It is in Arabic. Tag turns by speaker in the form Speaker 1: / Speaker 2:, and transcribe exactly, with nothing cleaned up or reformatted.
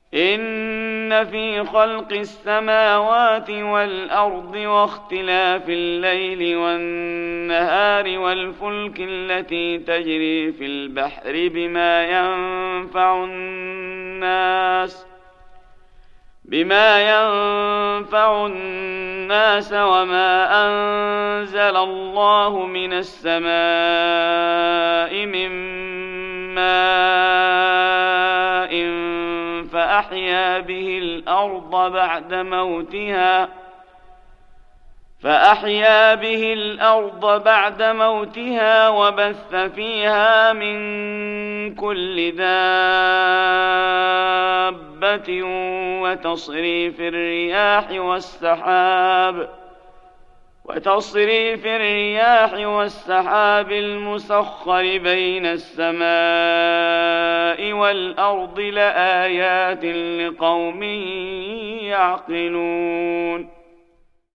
Speaker 1: إن في خلق السماوات والأرض واختلاف الليل والنهار والفلك التي تجري في البحر بما ينفع الناس بما ينفع الناس وما أنزل الله من السماء من ماء فأحيا به الأرض بعد موتها فأحيا به الأرض بعد موتها وبث فيها من كل دابة وتصريف الرياح والسحاب وتصريف الرياح والسحاب المسخر بين السماء والأرض لآيات لقوم يعقلون